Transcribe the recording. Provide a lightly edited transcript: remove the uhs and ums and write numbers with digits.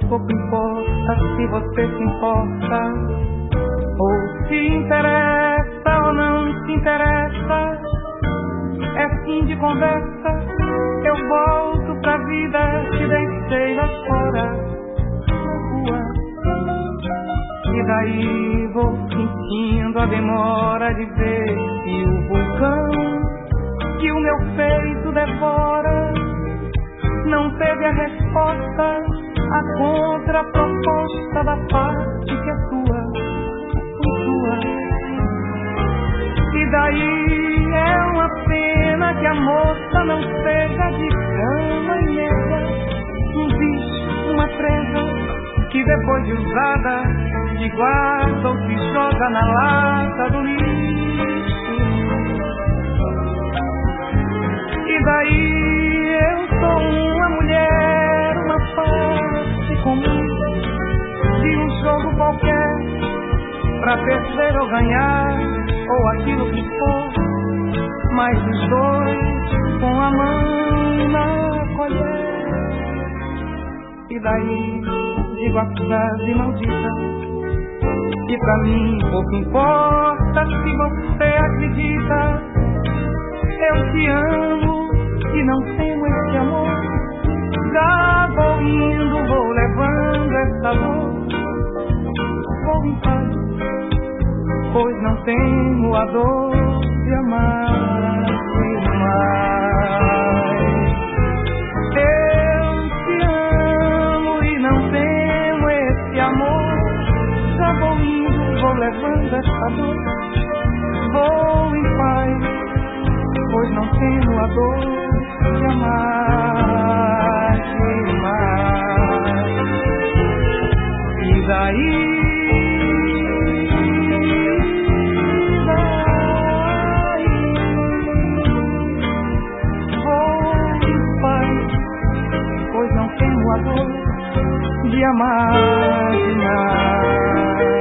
pouco importa se você se importa, ou se interessa ou não se interessa. É fim de conversa, eu volto pra vida, te deixei lá fora na rua. E daí vou sentindo a demora de ver que o vulcão que o meu peito devora não teve a resposta à contraproposta da parte que é tua, E daí é uma pena que a moça não seja de cama e mesa, um bicho, uma presa, que depois de usada se guarda ou se joga na lata do lixo. E daí eu sou uma mulher, uma parte comum de um jogo qualquer, pra perder ou ganhar, ou aquilo que for, mas os dois com a mão na colher. E daí digo a frase maldita, que pra mim pouco importa se você acredita. Eu te amo e não tenho esse amor, já vou indo, vou levando essa dor. Vou em paz, pois não tenho a dor de amar mais. Eu te amo e não tenho esse amor, já vou indo, vou levando essa dor. Vou em paz, pois não tenho a dor de amar mais. E daí de amar demais.